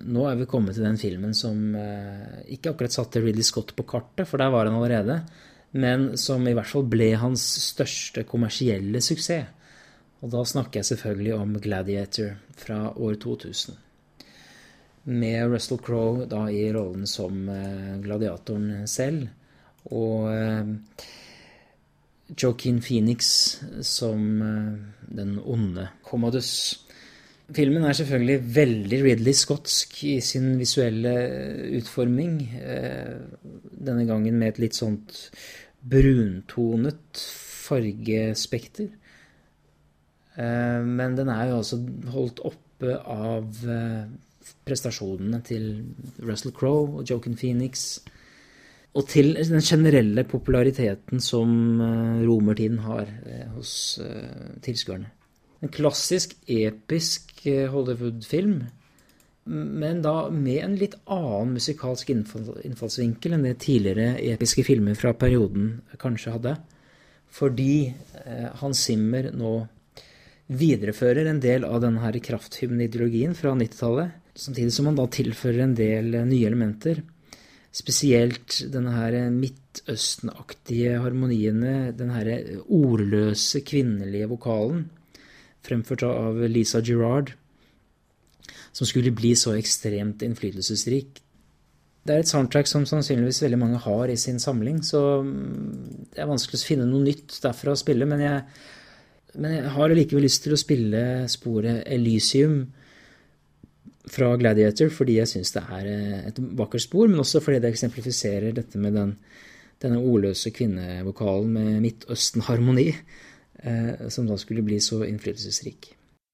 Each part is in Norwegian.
nå vi kommet til den filmen som ikke akkurat satte Ridley Scott på kartet, for der var han allerede, men som i hvert fall ble hans største kommersielle suksess. Og da snakker jeg selvfølgelig om Gladiator fra år 2000. Med Russell Crowe da i rollen som gladiatoren selv, og Joaquin Phoenix som den onde Commodus. Filmen selvfølgelig veldig Ridley Scottsk i sin visuelle utforming, denne gangen med et litt sånt bruntonet fargespekter. Men den jo altså holdt oppe av prestasjonene til Russell Crowe og Joaquin Phoenix, og til den generelle populariteten som romertiden har hos tilskuerne. En klassisk, episk Hollywood-film, men da med en litt annen musikalsk innfallsvinkel enn det tidligere episke filmer fra perioden kanskje hadde, fordi Hans Zimmer nå viderefører en del av denne her krafthymne-ideologien fra 90-tallet, samtidig som han da tilfører en del nye elementer, spesielt denne her Midtøsten-aktige harmoniene, denne her ordløse kvinnelige vokalen, fremført av Lisa Gerrard, som skulle bli så ekstremt innflytelsesrik. Det et soundtrack som sannsynligvis veldig mange har i sin samling, så det vanskelig å finne noe nytt derfra å spille, men jeg har likevel lyst til å spille sporet Elysium fra Gladiator, fordi jeg synes det et vakkert spor, men også fordi det eksemplifiserer dette med denne ordløse kvinnevokalen med Midtøsten-harmoni, som da skulle bli så innflytelsesrik.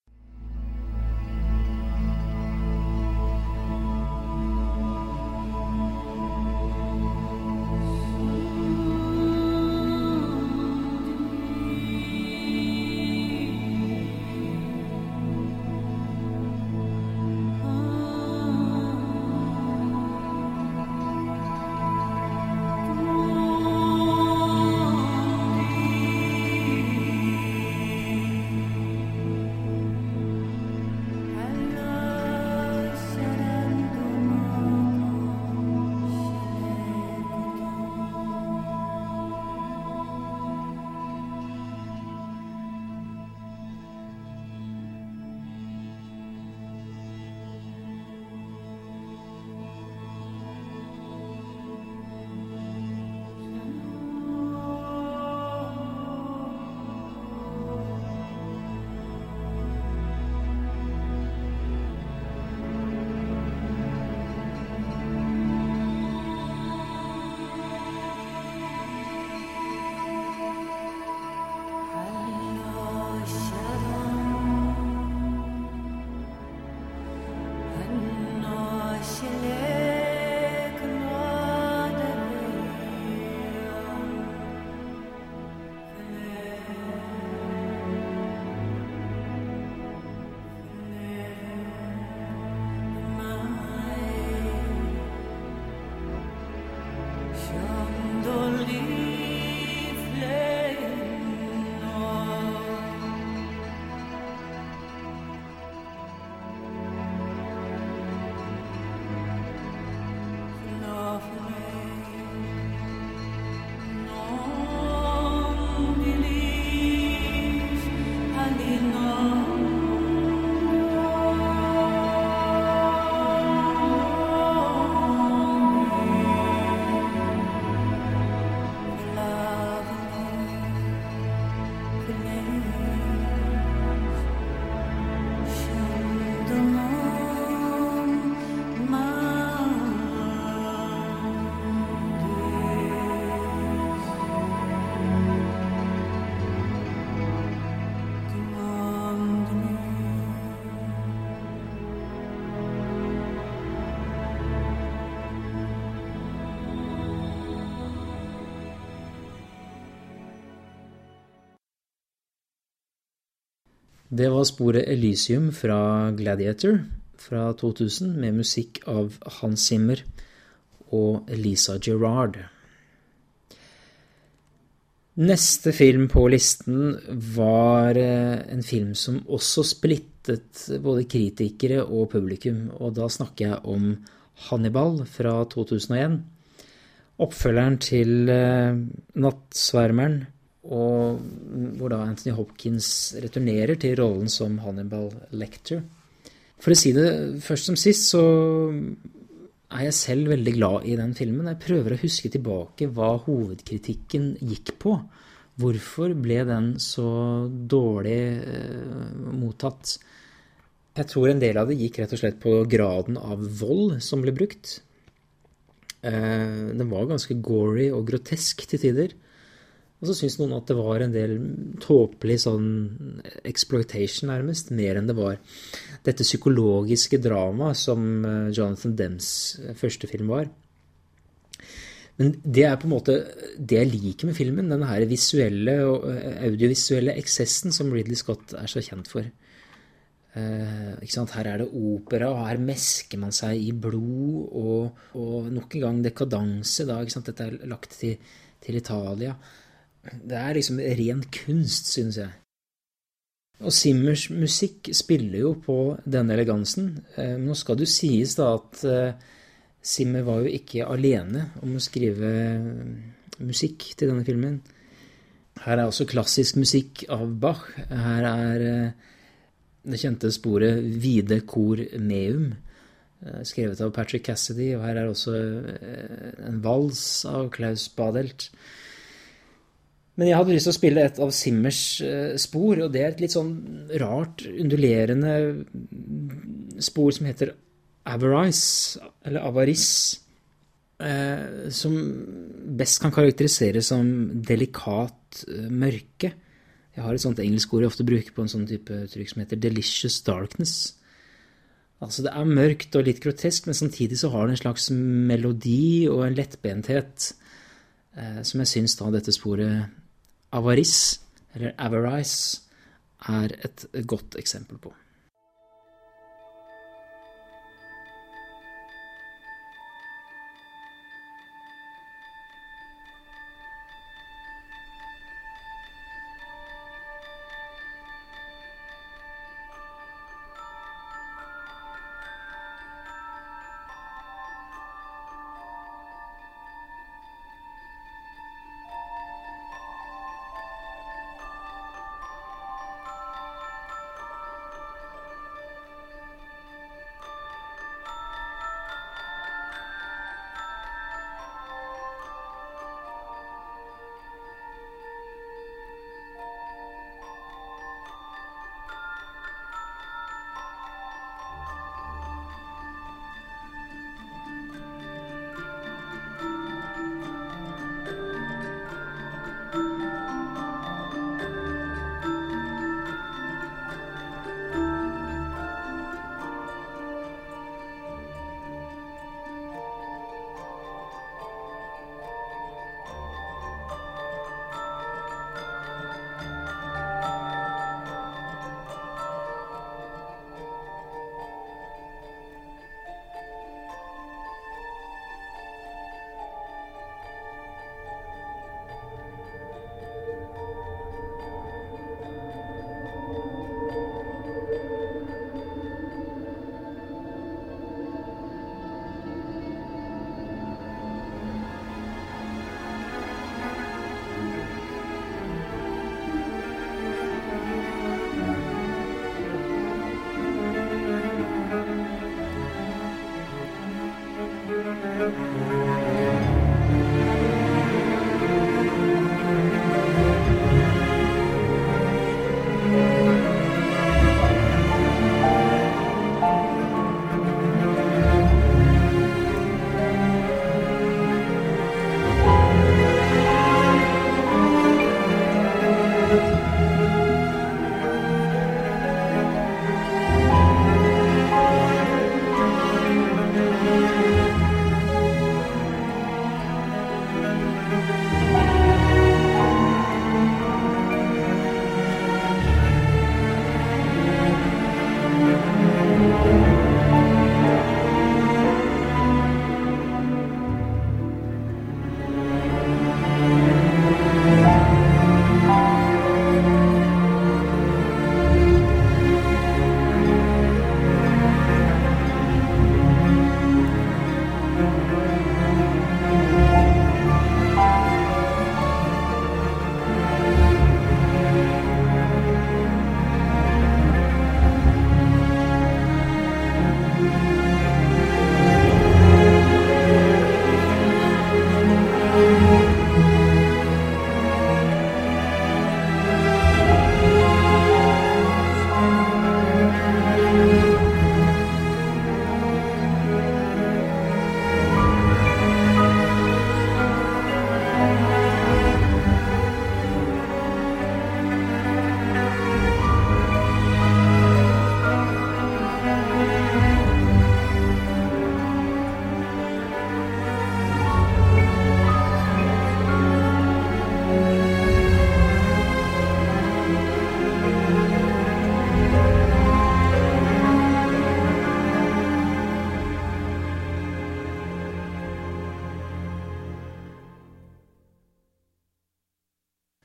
Det var sporet Elysium fra Gladiator fra 2000 med musikk av Hans Zimmer og Lisa Gerrard. Neste film på listen var en film som også splittet både kritikere og publikum, og da snakker jeg om Hannibal fra 2001. Oppfølgeren til Nattsvermeren, og hvor da Anthony Hopkins returnerer til rollen som Hannibal Lecter. For å si det først som sist, så er jeg selv veldig glad i den filmen. Jeg prøver å huske tilbake hva hovedkritikken gikk på. Hvorfor ble den så dårlig mottatt? Jeg tror en del av det gikk rett og slett på graden av vold som ble brukt. Den var ganske gory og grotesk til tider. Og så synes noen at det var en del tåpelig sånn exploitation nærmest, mer enn det var dette psykologiske drama som Jonathan Demmes første film var. Men det er på en måte det jeg liker med filmen, denne her visuelle og audiovisuelle eksessen som Ridley Scott er så kjent for. Ikke sant? Her er det opera, og her mesker man seg i blod, og nok en gang dekadanse, da, ikke sant? Dette er lagt til Italia. Det er liksom ren kunst, synes jeg. Og Zimmers musikk spiller jo på denne elegansen. Nå skal det jo sies da at Zimmer var jo ikke alene om å skrive musikk til denne filmen. Her er også klassisk musikk av Bach. Her er det kjente sporet Vide Cor Meum, skrevet av Patrick Cassidy, og her er også en vals av Klaus Badelt. Men jeg hadde lyst til å spille et av Zimmers spor, og det er et litt sånn rart, undulerende spor som heter Avarice, eller Avarice, som best kan karakteriseres som delikat mørke. Jeg har et sånt engelsk ord jeg ofte bruker på en sånn type uttrykk som heter delicious darkness. Altså det er mørkt og litt grotesk, men samtidig så har det en slags melodi og en lettbenthet som jeg synes da dette sporet Avarice, eller Avarice, er et godt eksempel på.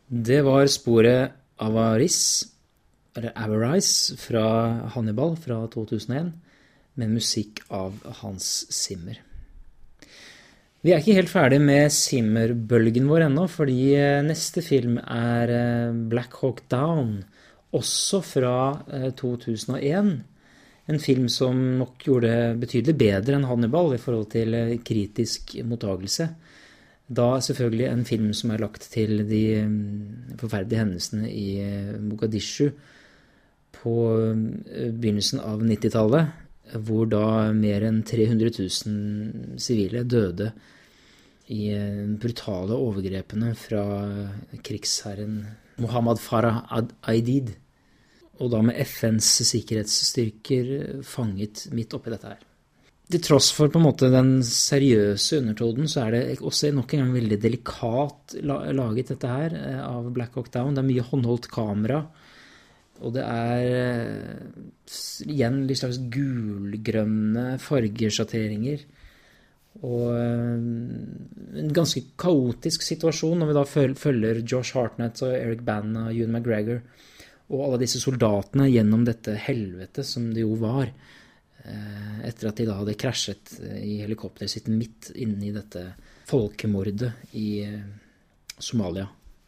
Det var sporet Avarice, eller Avarice fra Hannibal fra 2001, med musikk av Hans Zimmer. Vi er ikke helt ferdig med Zimmer-bølgen vår ennå, fordi neste film er Black Hawk Down, også fra 2001. En film som nok gjorde det betydelig bedre enn Hannibal i forhold til kritisk mottagelse. Da selvfølgelig en film som er lagt til de forferdelige hendelsene i Mogadishu på begynnelsen av 90-tallet, hvor da mer enn 300 000 sivile døde i brutale overgrepene fra krigsherren Mohammad Farah Aidid, og da med FNs sikkerhetsstyrker fanget midt oppi dette her. Til tross for på en måte den seriøse undertonen, så er det også nok en gang veldig delikat laget dette her av Black Hawk Down. Det er mye håndholdt kamera, og det er igjen litt slags gulgrønne fargesjatteringer, og en ganske kaotisk situasjon når vi da følger Josh Hartnett og Eric Bana og Ewan McGregor og alle disse soldatene gjennom dette helvete som det jo var, etter at de da hadde krasjet i helikopteret sitt midt inne i dette folkemordet i Somalia.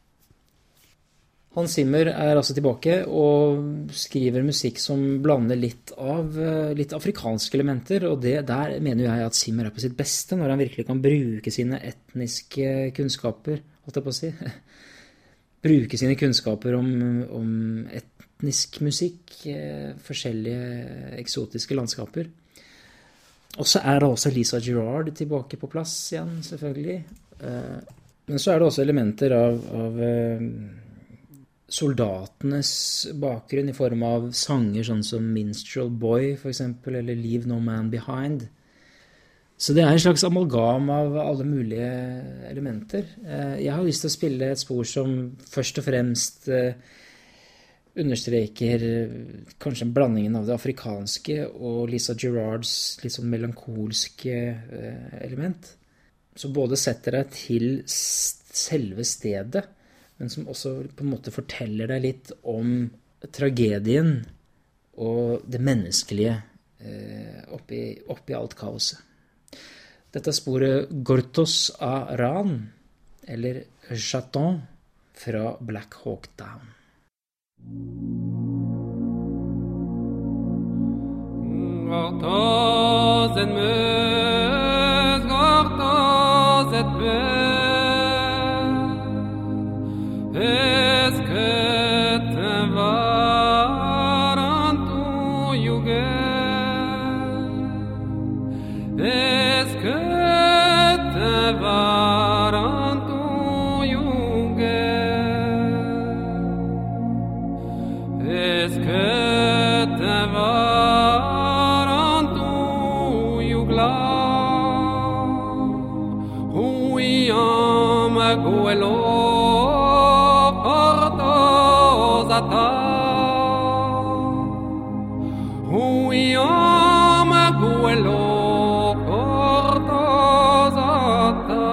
Hans Zimmer er altså tilbake og skriver musikk som blander litt afrikanske elementer, og der mener jeg at Zimmer er på sitt beste når han virkelig kan bruke sine etniske kunnskaper, holdt jeg på å si. Bruke sine kunnskaper om etnisk musikk, forskjellige eksotiske landskaper. Og så er det også Lisa Gerrard tilbake på plass igjen, selvfølgelig. Men så er det også elementer av soldatenes bakgrunn i form av sanger sånn som Minstrel Boy for eksempel, eller Leave No Man Behind. Så det er en slags amalgam av alle mulige elementer. Jeg har lyst til å spille et spor som først og fremst understreker kanskje blandingen av det afrikanske og Lisa Gerrards litt sånn melankolske element. Så både setter deg til selve stedet, men som også på en måte forteller deg litt om tragedien og det menneskelige oppi alt kaoset. Dette er sporet Gortos a Ran, eller Chaton, fra Black Hawk Down. Gortos en meus, Gortos et meus, est-ce que te varan tu yuge? Est-ce que te varan tu yuge? Est-ce que te varan tu yugla? Huyam guelo Huyam guelo cortozata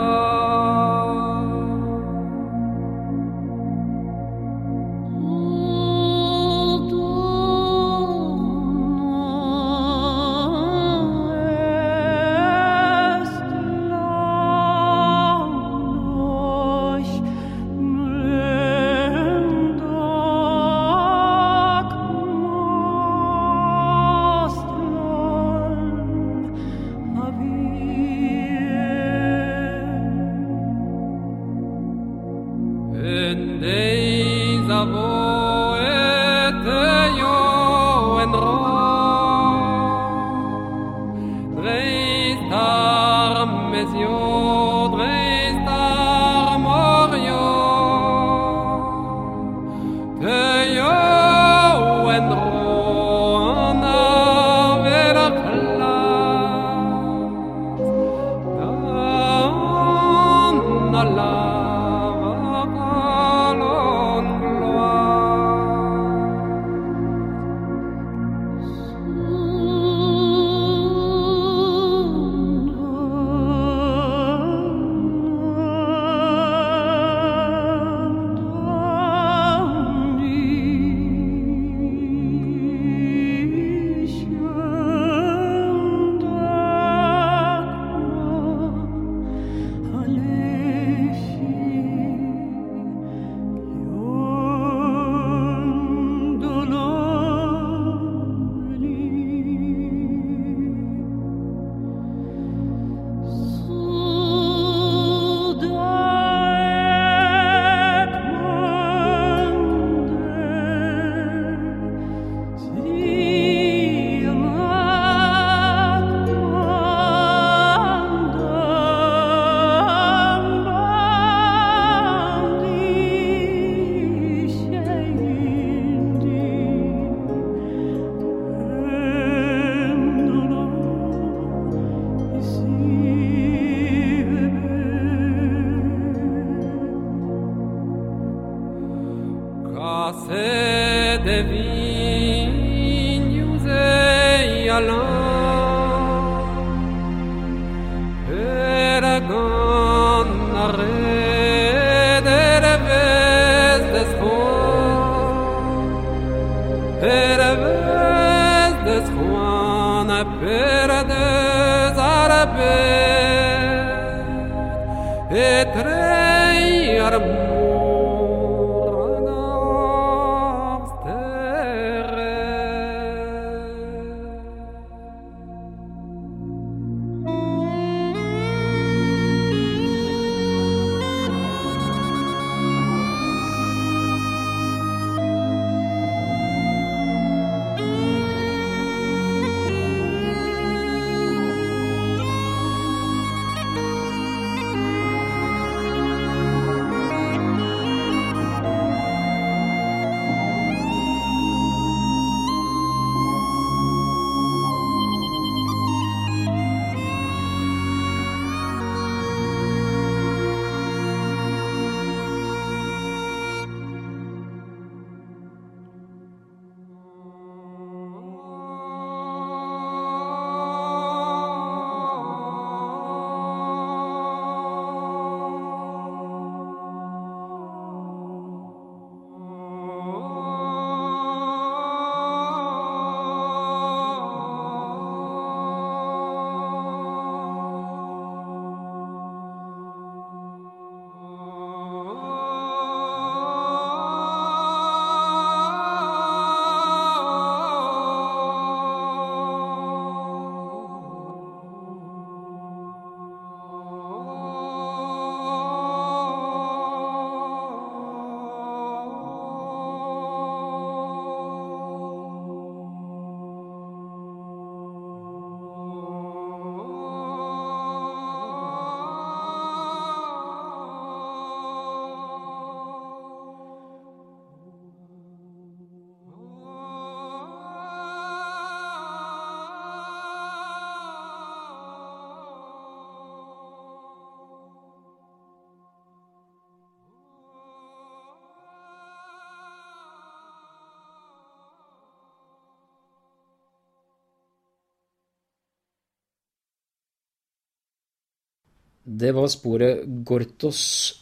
Det var sporet Gortos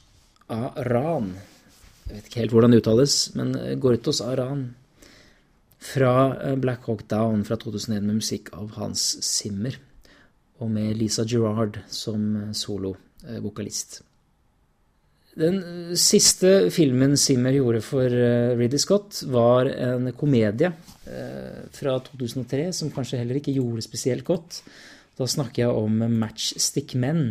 Aran. Jeg vet ikke helt hvordan det uttales, men Gortos Aran fra Black Hawk Down fra 2001 med musikk av Hans Zimmer og med Lisa Gerrard som solo-vokalist. Den siste filmen Zimmer gjorde for Ridley Scott var en komedie fra 2003 som kanskje heller ikke gjorde spesielt godt. Da snakker jeg om Matchstick Men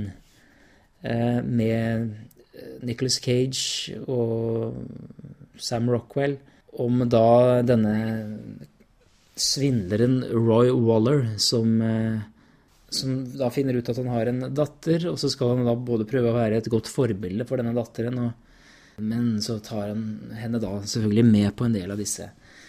med Nicolas Cage og Sam Rockwell om da denne svindleren Roy Waller som da finner ut at han har en datter, og så skal han da både prøve å være et godt forbilde for denne datteren, men så tar han henne da selvfølgelig med på en del av disse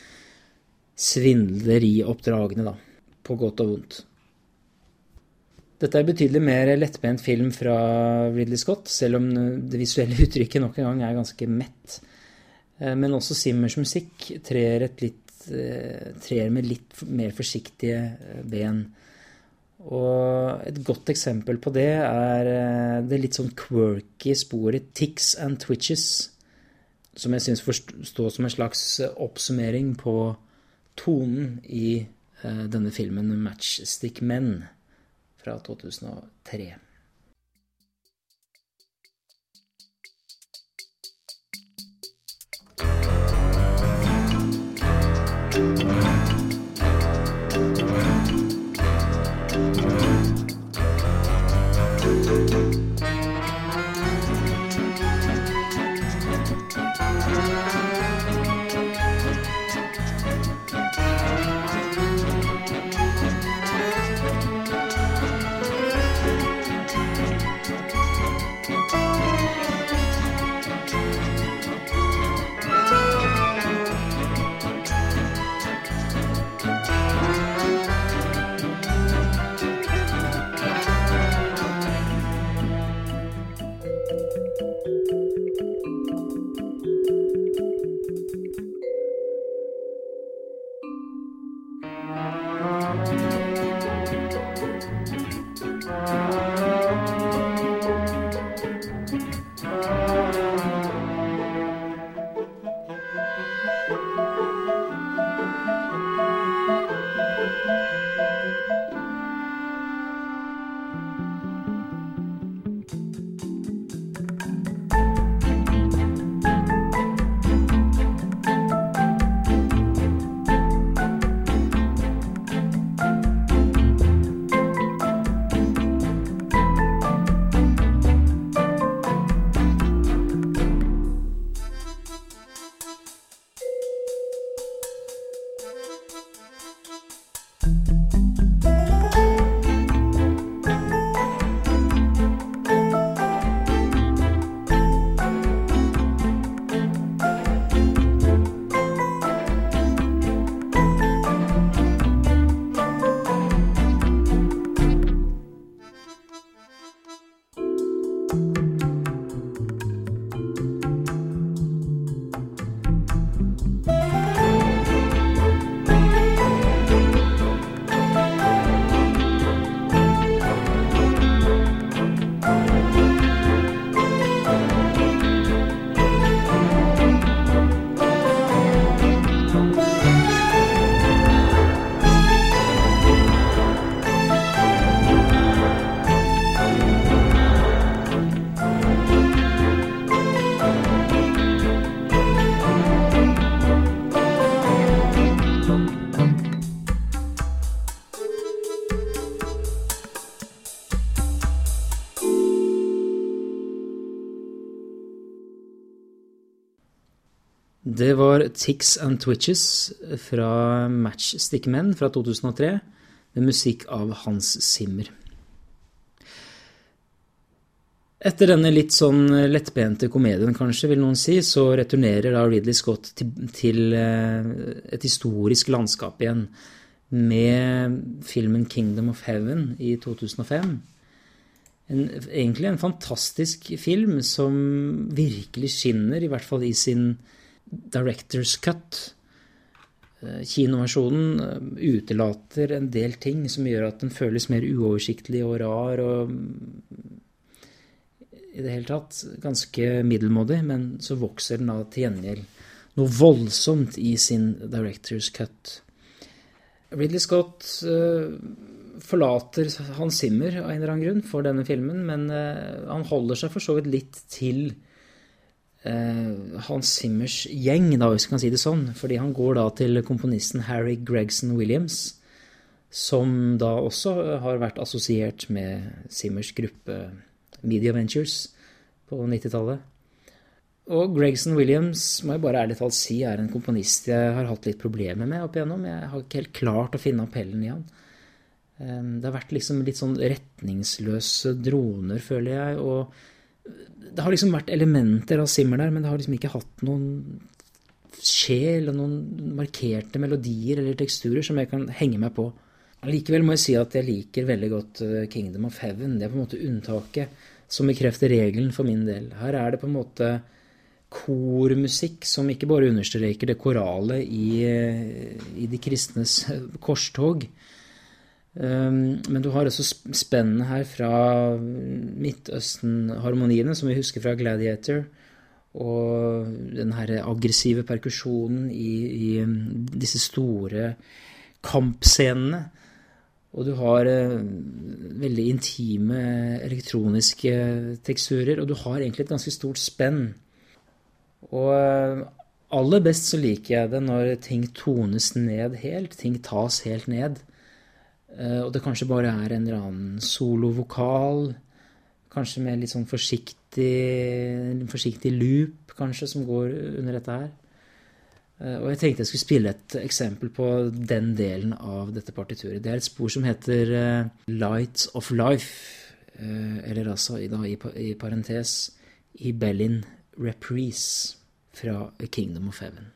svindlerioppdragene da, på godt og vondt. Dette er betydelig mer lettbent film fra Ridley Scott, selv om det visuelle uttrykket nok en gang er ganske mett. Men også Zimmers musikk trer med litt mer forsiktige ben. Og et godt eksempel på det er det litt sånn quirky sporet Ticks and Twitches, som jeg synes forstår som en slags oppsummering på tonen i denne filmen Matchstick Men fra 2003. Det var Ticks and Twitches fra Matchstick Men fra 2003, med musikk av Hans Zimmer. Etter denne litt sånn lettbente komedien, kanskje, vil noen si, så returnerer da Ridley Scott til et historisk landskap igjen, med filmen Kingdom of Heaven i 2005. Egentlig en fantastisk film som virkelig skinner, i hvert fall i sin Director's Cut. Kinoversjonen utelater en del ting som gjør at den føles mer uoversiktlig og rar, og i det hele tatt ganske middelmådig, men så vokser den da til gjengjeld noe voldsomt i sin Director's Cut. Ridley Scott forlater Hans Zimmer av en eller annen grunn for denne filmen, men han holder seg for så vidt litt til Hans Zimmers gjeng, da, hvis vi kan si det sånn, fordi han går da til komponisten Harry Gregson Williams, som da også har vært assosiert med Zimmers gruppe Media Ventures på 90-tallet. Og Gregson Williams, må jeg bare ærlig talt si, er en komponist jeg har hatt litt problemer med opp igjennom. Jeg har ikke helt klart å finne appellen i han. Det har vært liksom litt sånn retningsløse droner, føler jeg, og det har liksom vært elementer av Zimmer der, men det har liksom ikke hatt noen sjel og noen markerte melodier eller teksturer som jeg kan henge meg på. Likevel må jeg si at jeg liker veldig godt Kingdom of Heaven. Det er på en måte unntaket som bekrefter regelen for min del. Her er det på en måte kormusikk som ikke bare understreker det korale i de kristnes korstog, men du har også spennende her fra Midtøsten-harmoniene, som vi husker fra Gladiator, og den her aggressive perkusjonen i disse store kampscenene. Og du har veldig intime elektroniske teksturer, og du har egentlig et ganske stort spenn. Og aller best så liker jeg det når ting tones ned helt, ting tas helt ned, og det kanskje bare er en eller annen solovokal, kanskje med litt sånn forsiktig loop, kanskje, som går under dette her. Og jeg tenkte jeg skulle spille et eksempel på den delen av dette partituret. Det er et spor som heter Lights of Life, eller altså i parentes Ibellin Reprise fra A Kingdom of Heaven.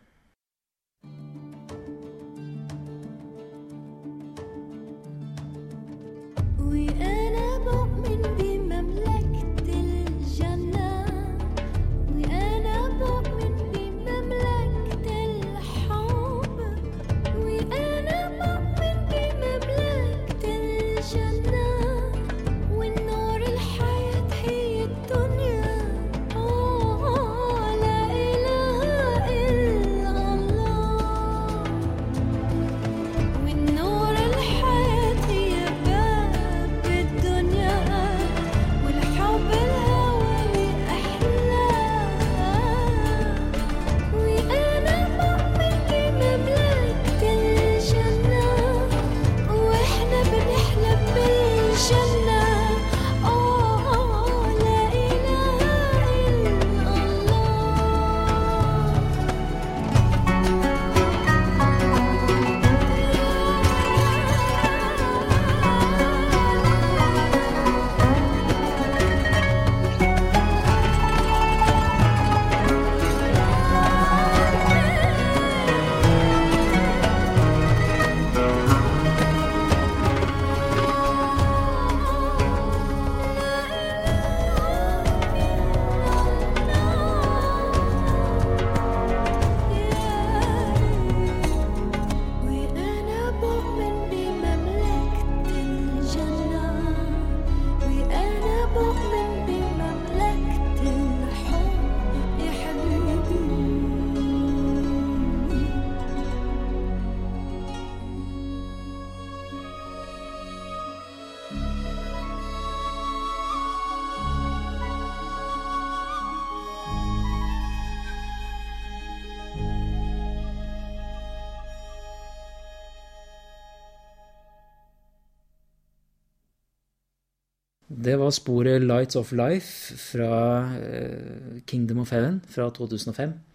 Det var sporet Lights of Life fra Kingdom of Heaven fra 2005,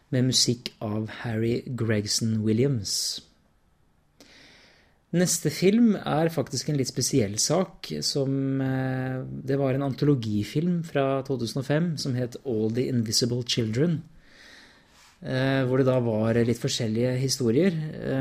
med musikk av Harry Gregson Williams. Neste film faktisk en litt spesiell sak, det var en antologifilm fra 2005 som het All the Invisible Children, hvor det da var litt forskjellige historier.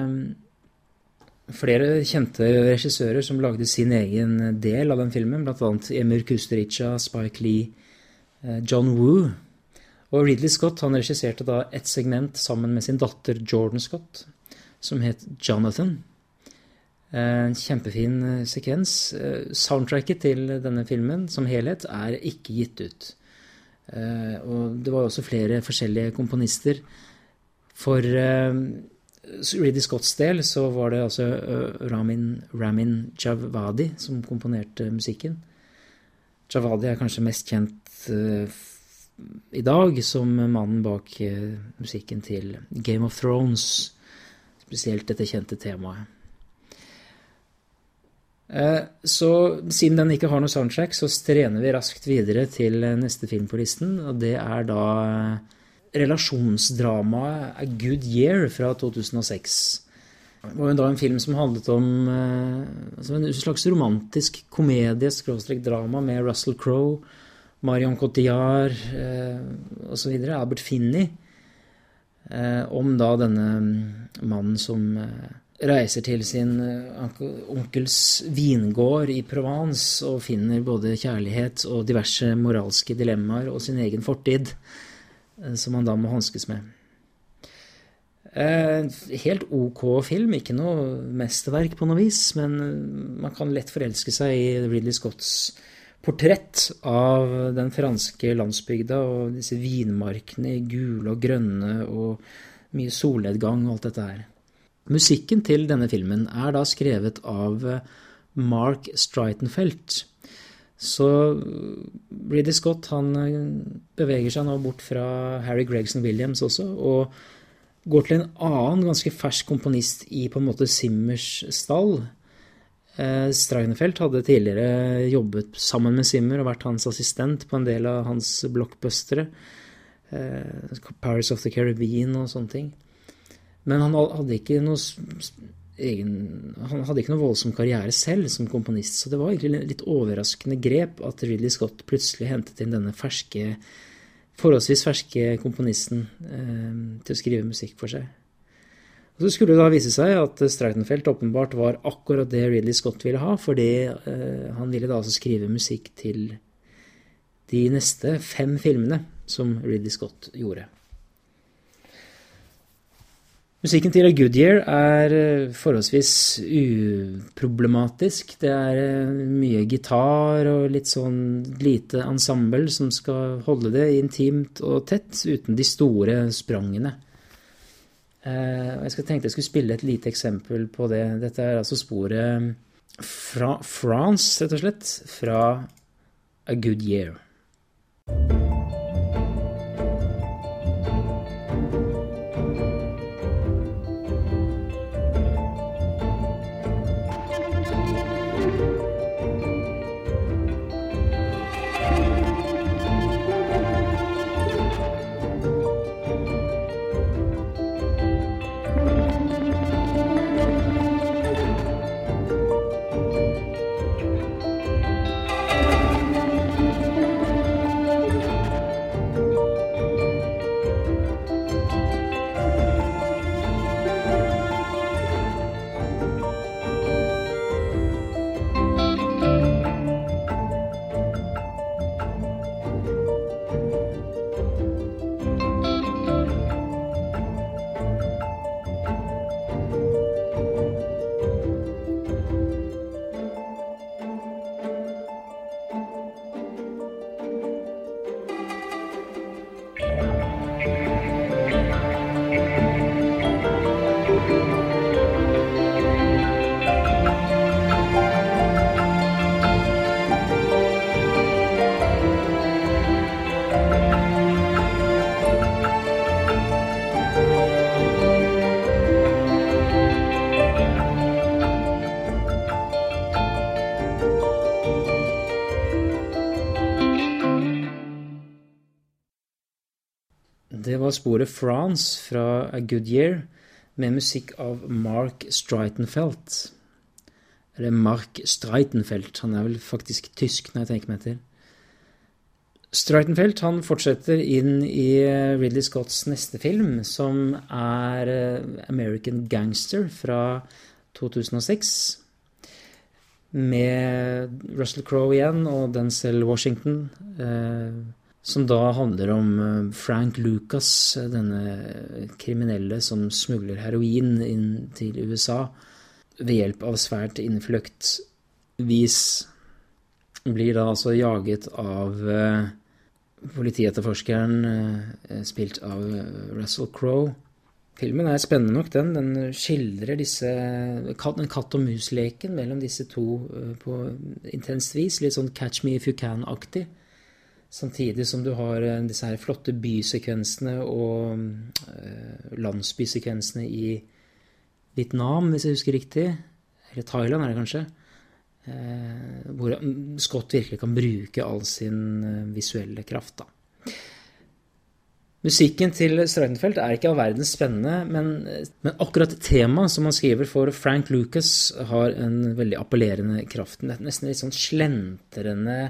Flere kjente regissører som lagde sin egen del av den filmen, blant annet Emir Kusturica, Spike Lee, John Woo. Og Ridley Scott, han regisserte da et segment sammen med sin datter Jordan Scott, som het Jonathan. En kjempefin sekvens. Soundtracket til denne filmen som helhet ikke gitt ut. Og det var også flere forskjellige komponister. For Ridley Scotts del så var det altså Ramin Djawadi som komponerte musikken. Djawadi kanskje mest kjent i dag som mannen bak musikken til Game of Thrones, spesielt dette kjente temaet. Så siden den ikke har noe soundtrack, så strener vi raskt videre til neste film på listen, og det da relasjonsdramaet A Good Year fra 2006. Det var jo da en film som handlet om en slags romantisk komedie-drama med Russell Crowe, Marion Cotillard og så videre, Albert Finney, om da denne mannen som reiser til sin onkels vingård i Provence og finner både kjærlighet og diverse moralske dilemmaer og sin egen fortid, som han da må hanskes med. Helt ok film, ikke noe mesterverk på noe vis, men man kan lett forelske seg i Ridley Scotts portrett av den franske landsbygda og disse vinmarkene gule og grønne og mye solnedgang og alt dette her. Musikken til denne filmen da skrevet av Mark Streitenfeld. Så Ridley Scott han beveger seg nå bort fra Harry Gregson Williams også, og går til en annen ganske fersk komponist i på en måte Zimmers stall. Streitenfeld hadde tidligere jobbet sammen med Zimmer og vært hans assistent på en del av hans blockbustere, Pirates of the Caribbean og sånne ting. Men han hadde ikke noe voldsom karriere selv som komponist, så det var egentlig litt overraskende grep at Ridley Scott plutselig hentet inn denne forholdsvis ferske komponisten til å skrive musikk for seg. Og så skulle det da vise seg at Streitenfeld åpenbart var akkurat det Ridley Scott ville ha, fordi han ville da altså skrive musikk til de neste 5 filmene som Ridley Scott gjorde. Musikken til A Good Year forholdsvis uproblematisk. Det mye gitar og litt sånn lite ensemble som skal holde det intimt og tett, uten de store sprangene. Jeg tenkte jeg skulle spille et lite eksempel på det. Dette altså sporet fra France, rett og slett, fra A Good Year. Det var sporet France fra A Good Year, med musikk av Mark Streitenfeld. Eller Mark Streitenfeld, han vel faktisk tysk når jeg tenker meg til. Streitenfeld, han fortsetter inn i Ridley Scotts neste film, som American Gangster fra 2006, med Russell Crowe igjen og Denzel Washington, som da handler om Frank Lucas, denne kriminelle som smugler heroin inn til USA ved hjelp av svært innfløkt vis. Blir da altså jaget av politietterforskeren spilt av Russell Crowe. Filmen spennende nok, den skildrer en katt- og mus-leken mellom disse to på intenst vis, litt sånn Catch Me If You Can-aktig. Samtidig som du har disse her flotte bysekvensene og landsbysekvensene i Vietnam, hvis jeg husker riktig, eller Thailand det kanskje, hvor Scott virkelig kan bruke all sin visuelle kraft da. Musikken til Streitenfeld ikke all verdens spennende, men akkurat temaet som han skriver for Frank Lucas har en veldig appellerende kraft. Nesten litt sånn slentrende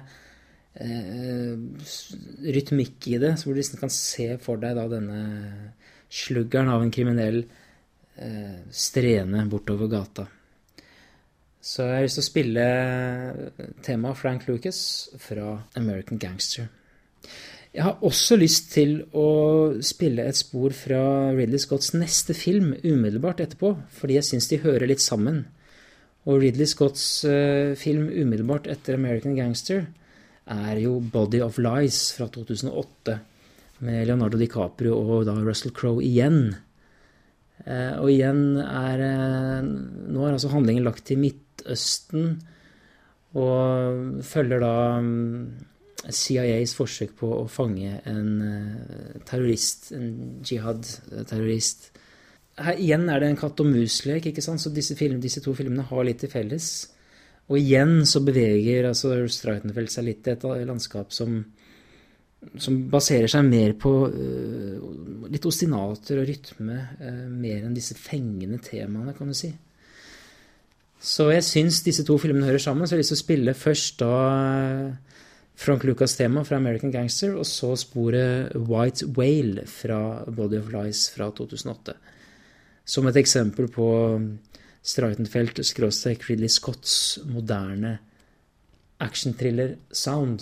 rytmikk i det, så hvor du liksom kan se for deg da denne sluggeren av en kriminell strene bortover gata. Så jeg har lyst til å spille temaet Frank Lucas fra American Gangster. Jeg har også lyst til å spille et spor fra Ridley Scotts neste film umiddelbart etterpå, fordi jeg synes de hører litt sammen. Og Ridley Scotts film umiddelbart etter American Gangster jo Body of Lies fra 2008, med Leonardo DiCaprio og da Russell Crowe igjen. Og igjen nå altså handlingen lagt til Midtøsten, og følger da CIAs forsøk på å fange en terrorist, en jihad-terrorist. Her igjen det en katt- og mus-lek, ikke sant? Så disse to filmene har litt til felles. Og igjen så beveger altså Streitenfeld seg litt i et landskap som baserer seg mer på litt ostinater og rytme, mer enn disse fengende temaene, kan du si. Så jeg synes disse to filmene hører sammen, så jeg har lyst til å spille først da Frank Lucas tema fra American Gangster, og så sporet White Whale fra Body of Lies fra 2008. Som et eksempel på Streitenfeld / Ridley Scotts moderne action-thriller sound.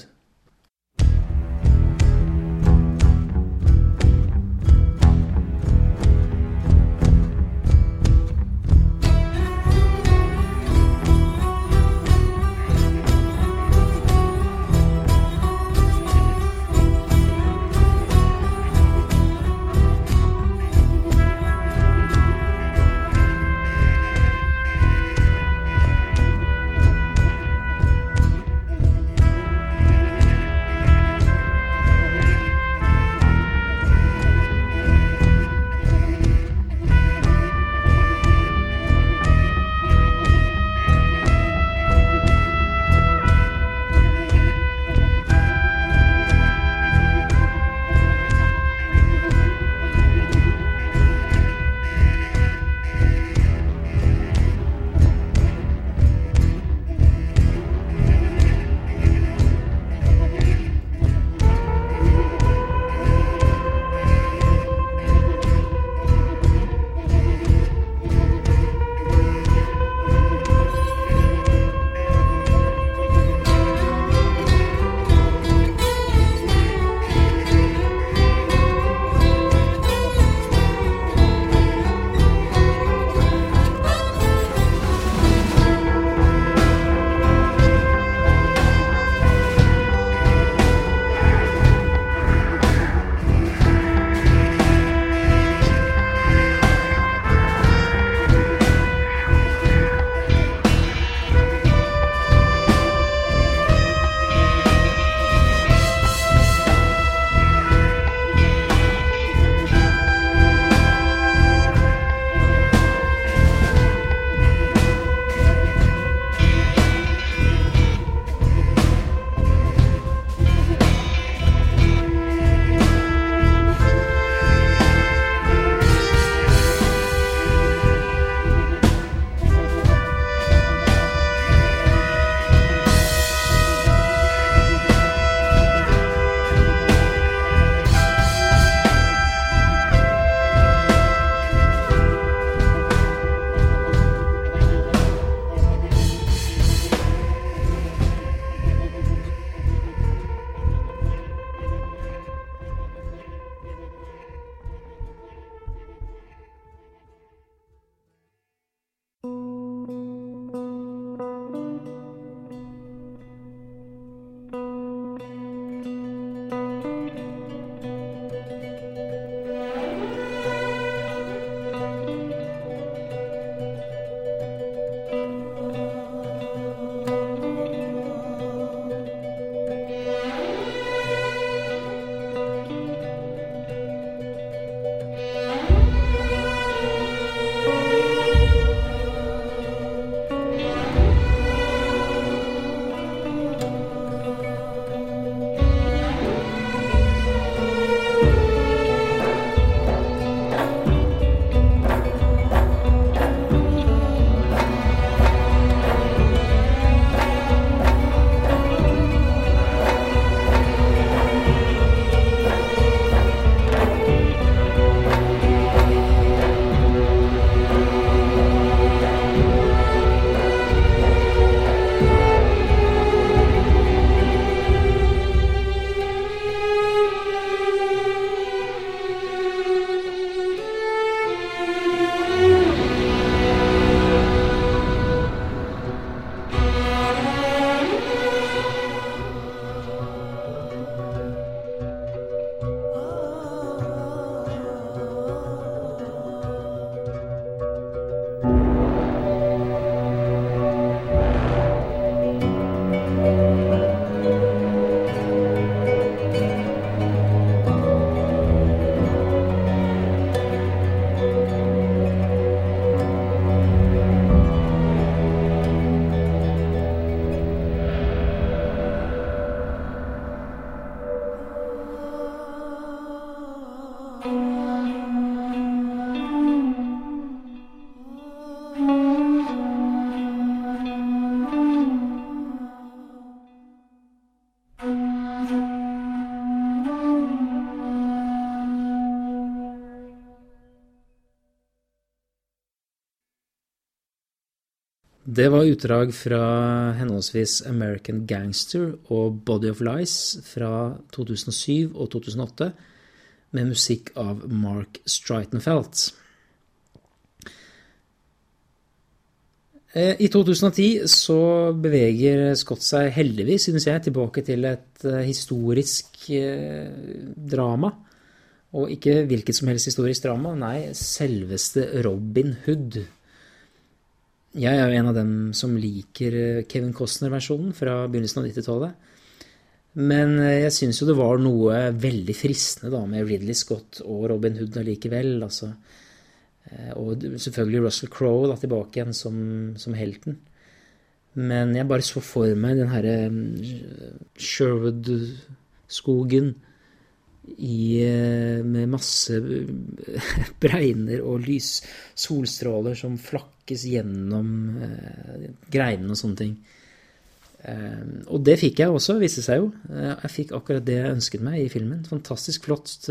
Det var utdrag fra henholdsvis American Gangster og Body of Lies fra 2007 og 2008, med musikk av Mark Streitenfeld. I 2010 så beveger Scott seg heldigvis, synes jeg, tilbake til et historisk drama. Og ikke hvilket som helst historisk drama, nei, selveste Robin Hood. Jeg er jo en av dem som liker Kevin Costner-versjonen fra begynnelsen av 90-tallet. Men jeg synes jo det var noe veldig fristende da, med Ridley Scott og Robin Hood allikevel, altså. Og selvfølgelig Russell Crowe da, tilbake igjen som helten. Men jeg bare så for meg den her Sherwood-skogen med masse bregner og solstråler som flakkes gjennom greinene og sånne ting. Og det fikk jeg også, viste seg jo. Jeg fikk akkurat det jeg ønsket meg i filmen. Fantastisk flott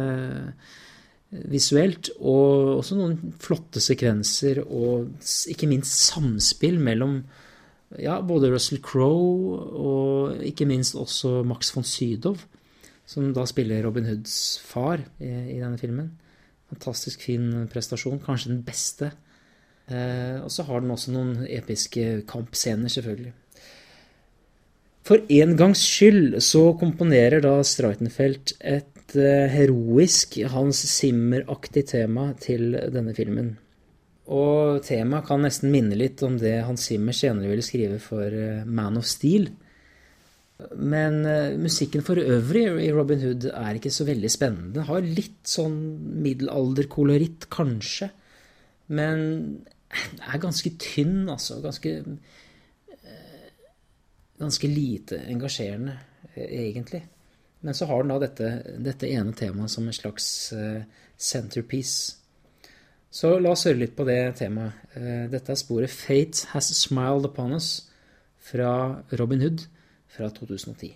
visuelt, og også noen flotte sekvenser, og ikke minst samspill mellom både Russell Crowe og ikke minst også Max von Sydow, som da spiller Robin Hoods far i denne filmen. Fantastisk fin prestasjon, kanskje den beste. Og så har den også noen episke kampscener, selvfølgelig. For en gangs skyld så komponerer da Streitenfeld et heroisk Hans Zimmer-aktig tema til denne filmen. Og temaet kan nesten minne litt om det Hans Zimmer senere ville skrive for Man of Steel. Men musikken for øvrig i Robin Hood er ikke så veldig spennende. Den har litt sånn middelalderkoloritt, kanskje, men er ganske tynn, altså. Ganske lite engasjerende, egentlig. Men så har den da dette ene temaet som en slags centerpiece. Så la oss høre litt på det temaet. Dette er sporet Fate Has Smiled Upon Us fra Robin Hood fra 2010.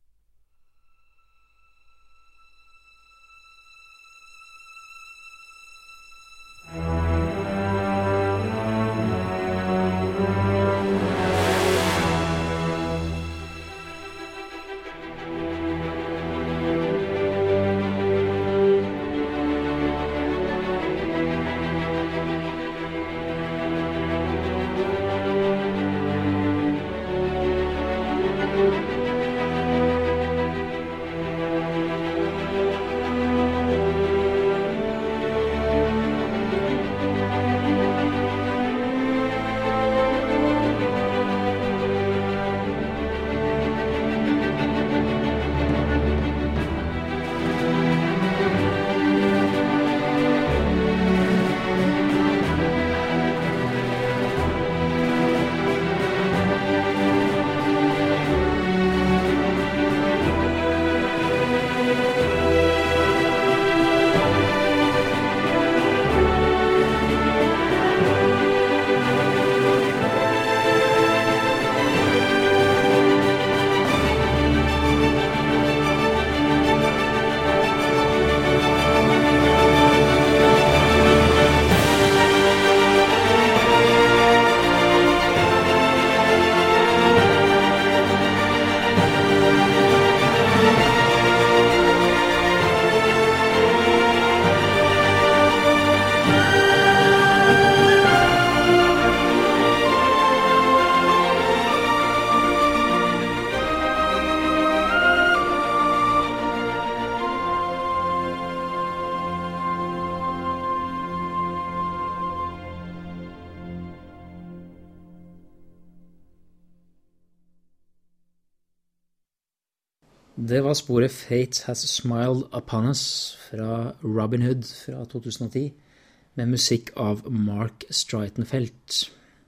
Det var sporet Fate Has Smiled Upon Us fra Robin Hood fra 2010, med musikk av Mark Streitenfeld.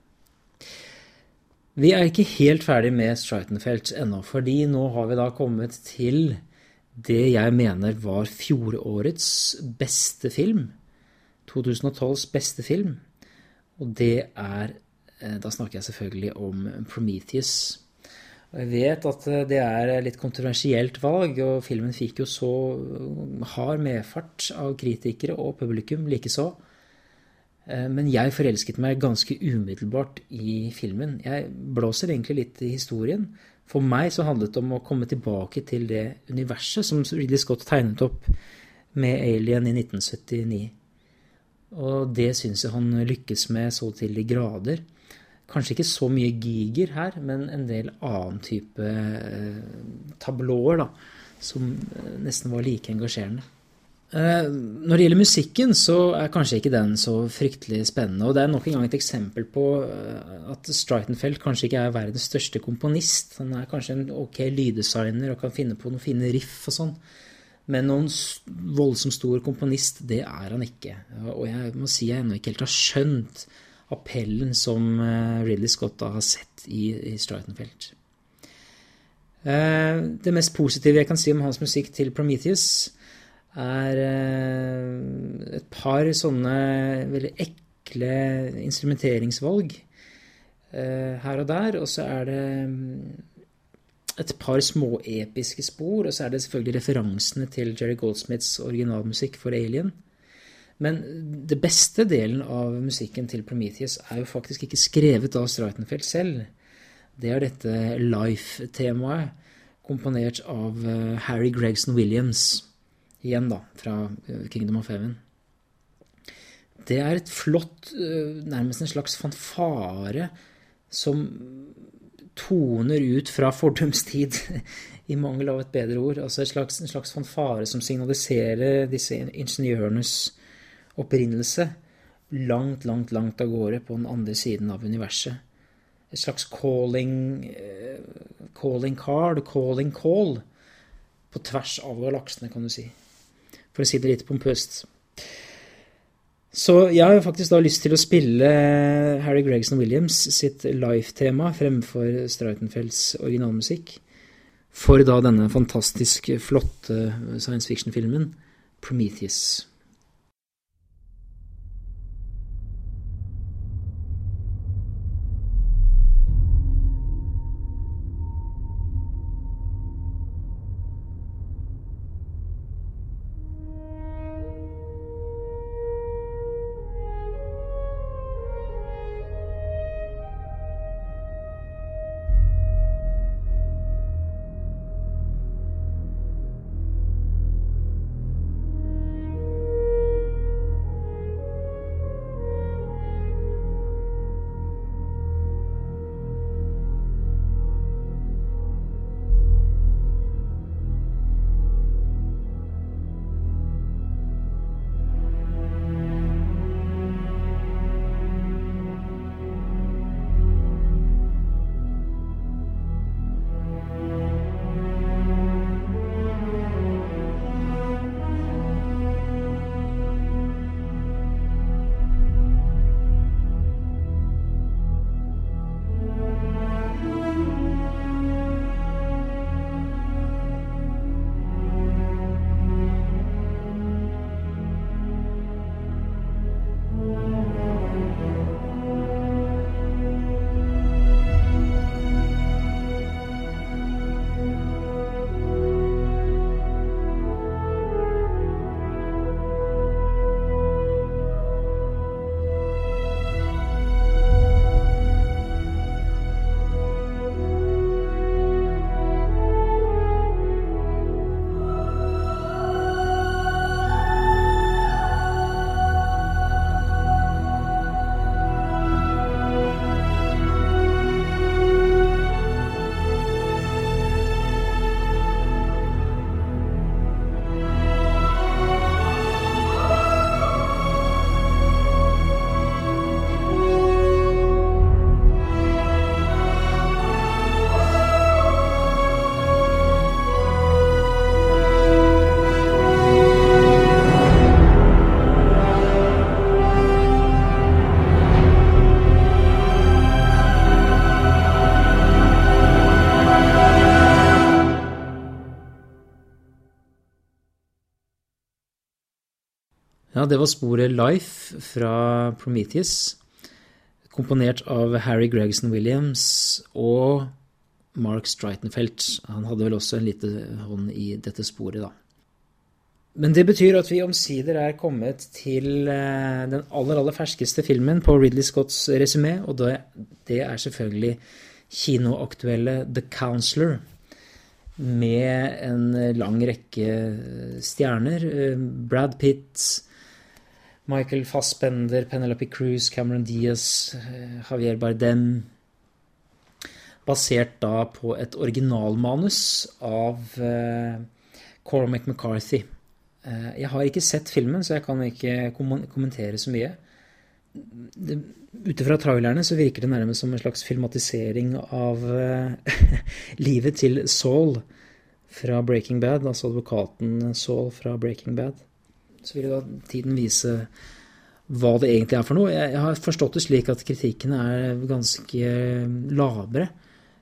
Vi er ikke helt ferdig med Streitenfeld ennå, fordi nå har vi da kommet til det jeg mener var fjorårets beste film, 2012s beste film, og det er, da snakker jeg selvfølgelig om Prometheus. Og jeg vet at det er litt kontroversielt valg, og filmen fikk jo så hard medfart av kritikere og publikum likeså. Men jeg forelsket meg ganske umiddelbart i filmen. Jeg blåser egentlig litt i historien. For meg så handlet det om å komme tilbake til det universet som Ridley Scott tegnet opp med Alien i 1979. Og det synes jeg han lykkes med så til de grader. Kanskje ikke så mye giger her, men en del annen type tablåer da, som nesten var like engasjerende. Når det gjelder musikken, så kanskje ikke den så fryktelig spennende, og det nok en gang et eksempel på at Streitenfeld kanskje ikke verdens største komponist. Han kanskje en ok lyddesigner og kan finne på noen fine riff og sånn, men noen voldsomt stor komponist, det han ikke. Og jeg må si jeg ennå ikke helt har skjønt appellen som Ridley Scott da har sett i Streitenfeld. Det mest positive jeg kan si om hans musikk til Prometheus et par sånne veldig ekle instrumenteringsvalg her og der, og så det et par små episke spor, og så det selvfølgelig referansene til Jerry Goldsmiths originalmusikk for Alien. Men det beste delen av musikken til Prometheus jo faktisk ikke skrevet av Streitenfeld selv. Det dette Life-temaet, komponert av Harry Gregson Williams, igjen da, fra Kingdom of Heaven. Det et flott, nærmest en slags fanfare som toner ut fra fordumstid, i mangel av et bedre ord. Altså en slags fanfare som signaliserer disse ingeniørenes opprinnelse langt av gårde på den andre siden av universet. Et slags calling card, calling call, på tvers av galaksene, kan du si. For å si det litt pompøst. Så jeg har faktisk da lyst til å spille Harry Gregson Williams sitt live-tema fremfor Streitenfelds originalmusikk, for da denne fantastisk flotte science fiction-filmen Prometheus. Ja, det var sporet Life fra Prometheus, komponert av Harry Gregson Williams og Mark Streitenfeld. Han hadde vel også en liten hånd i dette sporet da. Men det betyr at vi omsider kommet til den aller ferskeste filmen på Ridley Scotts resumé, og det selvfølgelig kinoaktuelle The Counselor, med en lang rekke stjerner. Brad Pitt, Michael Fassbender, Penelope Cruz, Cameron Diaz, Javier Bardem, basert da på et originalmanus av Cormac McCarthy. Jeg har ikke sett filmen, så jeg kan ikke kommentere så mye. Utifra trailerne så virker det nærmest som en slags filmatisering av livet til Saul fra Breaking Bad, altså advokaten Saul fra Breaking Bad. Så vil da tiden vise hva det egentlig for noe. Jeg har forstått det slik at kritikken ganske labre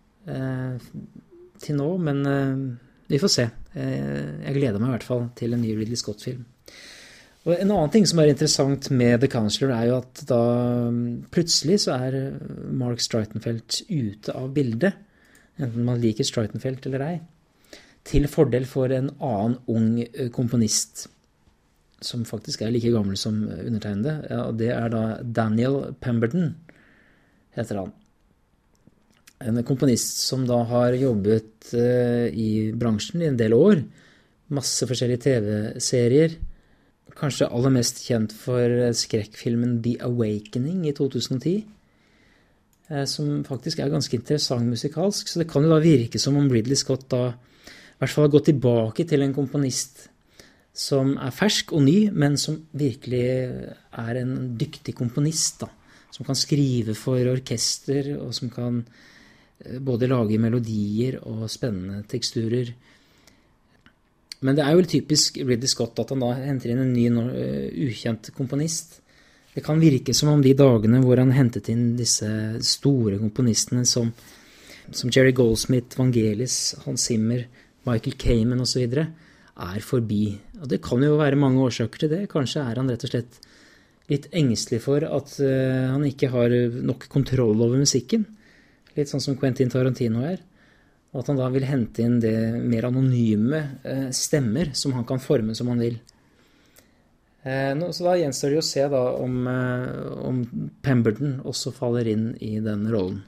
til nå, men vi får se. Jeg gleder meg i hvert fall til en ny Ridley Scott-film. Og en annen ting som interessant med The Counselor jo at da plutselig så Mark Streitenfeld ute av bildet, enten man liker Streitenfeld eller ei, til fordel for en annen ung komponist, som faktisk like gammel som undertegnede, og det da Daniel Pemberton, heter han. En komponist som da har jobbet i bransjen i en del år, masse forskjellige TV-serier, kanskje aller mest kjent for skrekkfilmen The Awakening i 2010, som faktisk ganske interessant musikalsk, så det kan jo da virke som om Ridley Scott da i hvert fall har gått tilbake til en komponist som fersk og ny, men som virkelig en dyktig komponist da, som kan skrive for orkester, og som kan både lage melodier og spennende teksturer. Men det jo typisk Ridley Scott at han da henter inn en ny, ukjent komponist. Det kan virke som om de dagene hvor han hentet inn disse store komponistene som Jerry Goldsmith, Vangelis, Hans Zimmer, Michael Kamen og så videre, forbi. Og det kan jo være mange årsaker til det. Kanskje han rett og slett litt engstelig for at han ikke har nok kontroll over musikken. Litt sånn som Quentin Tarantino og at han da vil hente inn det mer anonyme stemmer som han kan forme som han vil. Så da gjenstår det å se da om Pemberton også faller inn i den rollen.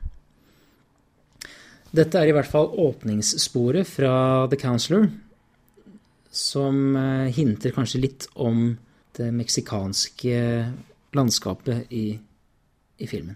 Dette i hvert fall åpningssporet fra The Counselor, som hinter kanskje litt om det meksikanske landskapet i filmen.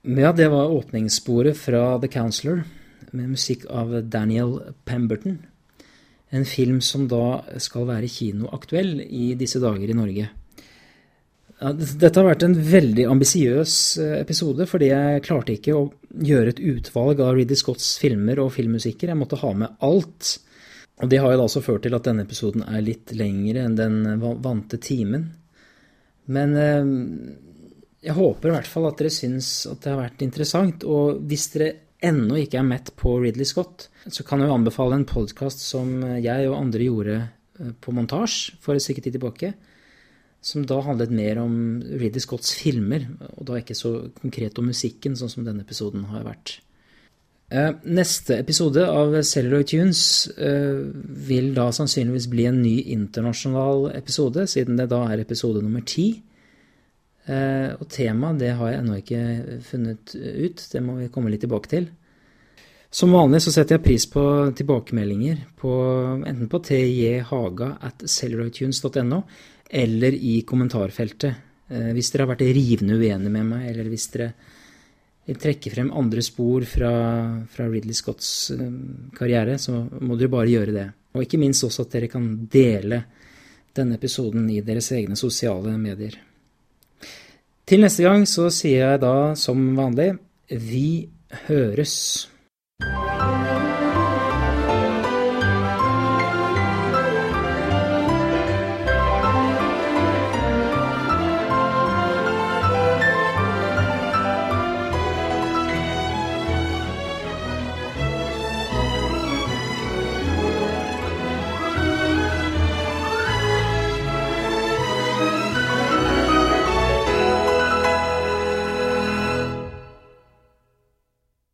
Ja, det var åpningssporet fra The Counselor, med musikk av Daniel Pemberton. En film som da skal være kinoaktuell i disse dager i Norge. Ja, dette har vært en veldig ambisiøs episode, fordi jeg klarte ikke å gjøre et utvalg av Ridley Scotts filmer og filmmusikker. Jeg måtte ha med alt. Og det har jo da også ført til at denne episoden er litt lengre enn den vante timen. Men jeg håper i hvert fall at dere synes at det har vært interessant, og hvis dere ennå ikke er mett på Ridley Scott, så kan jeg jo anbefale en podcast som jeg og andre gjorde på montasje for et stykke tid tilbake, som da handlet mer om Ridley Scotts filmer, og da ikke så konkret om musikken, sånn som denne episoden har vært. Neste episode av Celluloid Tunes vil da sannsynligvis bli en ny internasjonal episode, siden det da er episode nummer 10. Og tema, det har jeg ennå ikke funnet ut, det må vi komme litt tilbake til. Som vanlig så setter jeg pris på tilbakemeldinger, enten på tjhaga@celluloidtunes.no, eller i kommentarfeltet. Hvis dere har vært rivende uenige med meg, eller hvis dere vil trekke frem andre spor fra Ridley Scotts karriere, så må dere bare gjøre det. Og ikke minst også at dere kan dele denne episoden i deres egne sosiale medier. Til neste gang så sier jeg da som vanlig, vi høres.